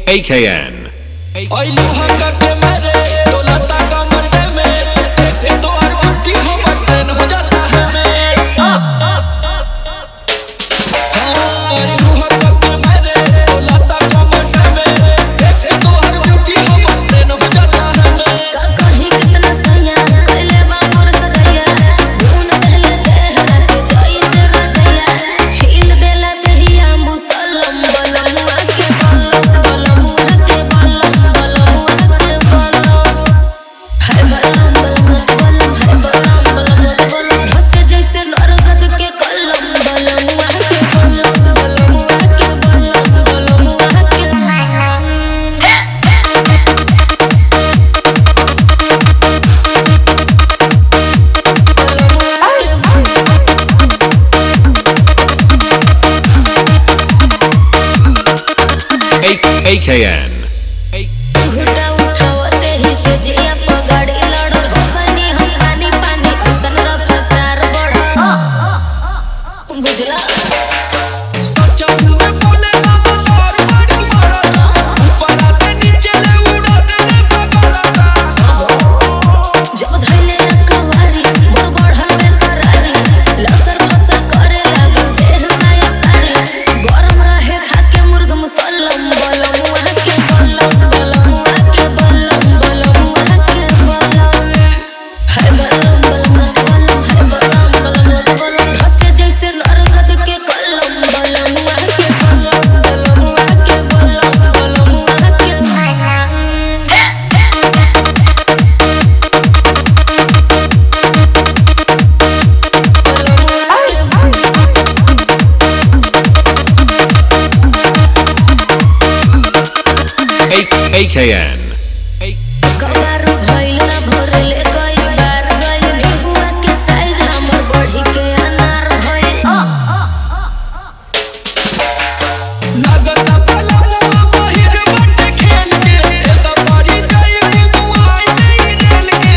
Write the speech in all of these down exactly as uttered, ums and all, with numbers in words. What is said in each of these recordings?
A K N. ओए लोहा का के मेरे डोलाता कमर में ये तो हर बुद्धि हमर ट्रेन हो जाता है मैं हां ओए लोहा का के मेरे डोलाता कमर में ये तो हर बुद्धि हमर ट्रेन हो जाता है मैं कहीं कितना सैया कर ले बा मोर सजैया धुन पहले तेरा के छोई तेरा जैया छील देला दहिया मुसलम बलमुआ के बलम के बलम बलमुआ के बलम है बलम बलम है बलम बलम धक जैसे नरगद के कलम बलमुआ के बलम बलमुआ के बलम बलमुआ के A K N. घुटा उठावते ही से जिया पगाड़ी लड़ल हो बनी हम पानी पानी असन रफ्तार बढ़ा बुझला सच्चा दिल में बोले ना और बड़ी मारा ऊपर से नीचे ले उड़ा देले पकड़ा जब धइले कवारी मोर बढ़ल बेकरारी लसर फसर करे लागल देह नया साड़ी गरम रहे खाके मुर्ग मुसल्लम बलमुआ के बलम बलमुआ के बलम बलमुआ के बलम है बलम बलम है बलम बलम धके जैसे नरगद के कलम बलमुआ के बलम बलमुआ के बलम बलमुआ के A K N. कबार भइल ना भरले कई बार गइल निबुआ के साइज हमर बढ़ी के अनार भइल लगता पलवा महिर बट खेल के तो परी जाई मुआई नहीं दिल के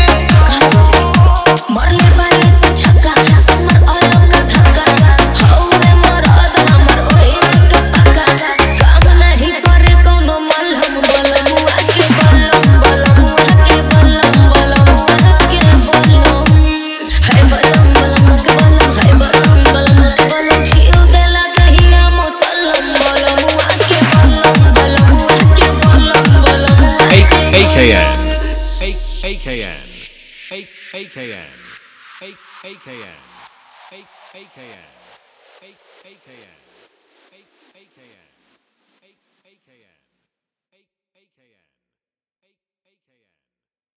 मरले बाले से छक्का हमर अलग का धक्का हौवे मरद हमर ओही में के पक्का काम नहीं करे कोनो मलहम बलमुआ के बलम बलमुआ के बलम बलमुआ के बलम है बलम बलम के बलम है बलम बलम के बलम छील देला दहिया मुसल्लम बलमुआ के बलम बलमुआ के बलम बलमुआ A K N. A A K N. A A K N. A A K N. A A K N. A A K N. A A K N. A A K N.